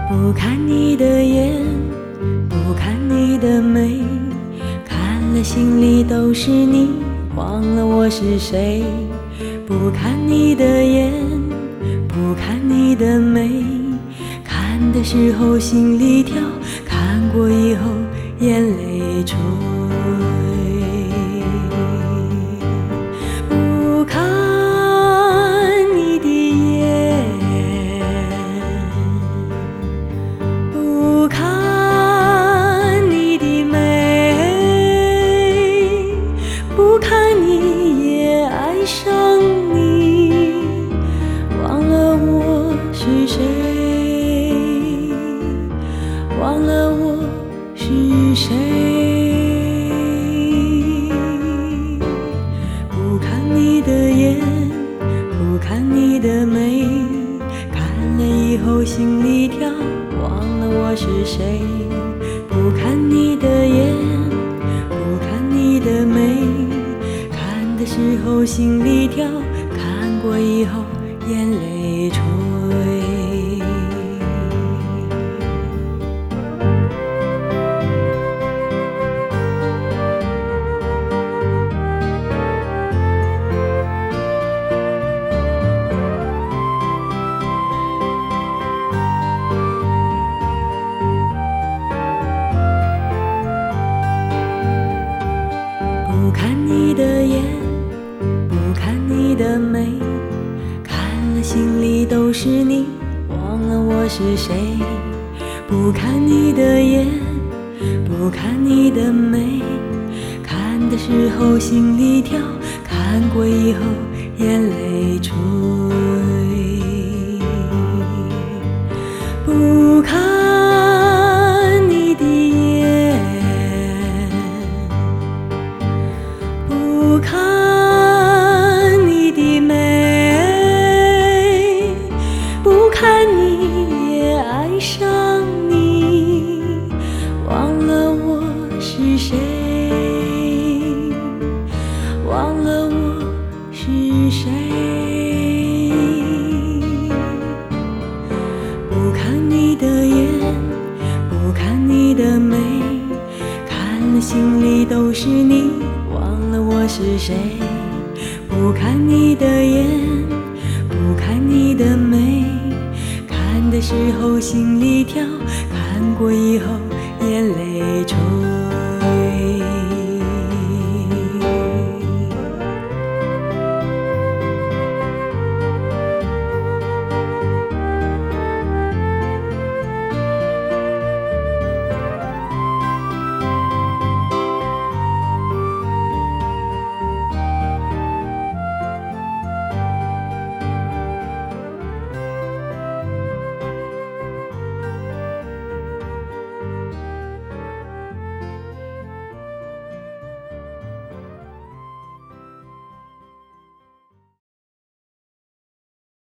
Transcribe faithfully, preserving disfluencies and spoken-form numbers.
不看你的眼，不看你的眉，看了心里都是你，忘了我是谁。不看你的眼，不看你的眉，看的时候心里跳，看过以后眼泪垂。不看你的眼，不看你的眉，不看你也爱上你，忘了我是谁，忘了我是谁。不看你的眼，不看你的眉，看了以后心里跳，忘了我是谁。不看你的眼，不看你的眉，看的时候心里跳，看过以后眼泪垂。不看你的眼，不看你的眉，看了心里都是你，忘了我是谁。不看你的眼，不看你的眉，看的时候心里跳，看过以后眼泪垂。不看你的眼，不看你的眉，不看你也爱上你，忘了我是谁，忘了我是谁。不看你的眼，不看你的眉，看了心里都是你，忘了我是谁。不看你的眼，不看你的眉，看的时候心里跳，看过以后眼泪垂。